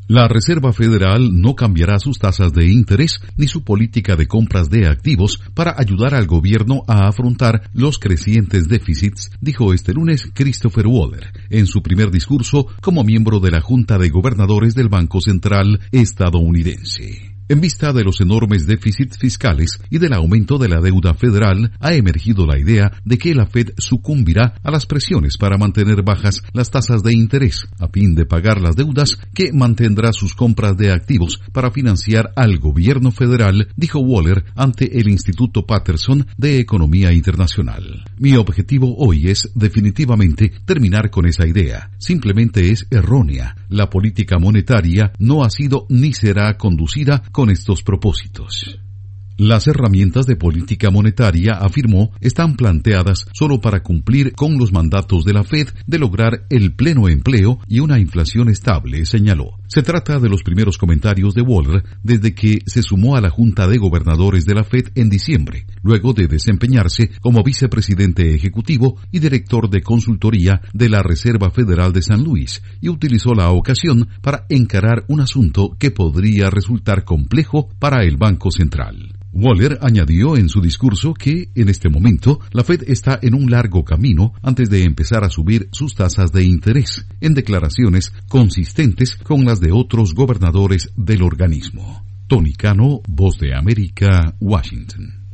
La Reserva Federal no cambiará sus tasas de interés ni su política de compras de activos para ayudar al gobierno a afrontar los crecientes déficits, dijo este lunes Christopher Waller en su primer discurso como miembro de la Junta de Gobernadores del Banco Central estadounidense. En vista de los enormes déficits fiscales y del aumento de la deuda federal, ha emergido la idea de que la Fed sucumbirá a las presiones para mantener bajas las tasas de interés, a fin de pagar las deudas que mantendrá sus compras de activos para financiar al gobierno federal, dijo Waller ante el Instituto Patterson de Economía Internacional. Mi objetivo hoy es definitivamente terminar con esa idea. Simplemente es errónea. La política monetaria no ha sido ni será conducida con estos propósitos. Las herramientas de política monetaria, afirmó, están planteadas solo para cumplir con los mandatos de la Fed de lograr el pleno empleo y una inflación estable, señaló. Se trata de los primeros comentarios de Waller desde que se sumó a la Junta de Gobernadores de la Fed en diciembre, luego de desempeñarse como vicepresidente ejecutivo y director de consultoría de la Reserva Federal de San Luis, y utilizó la ocasión para encarar un asunto que podría resultar complejo para el Banco Central. Waller añadió en su discurso que, en este momento, la Fed está en un largo camino antes de empezar a subir sus tasas de interés, en declaraciones consistentes con las de otros gobernadores del organismo. Tony Cano, Voz de América, Washington.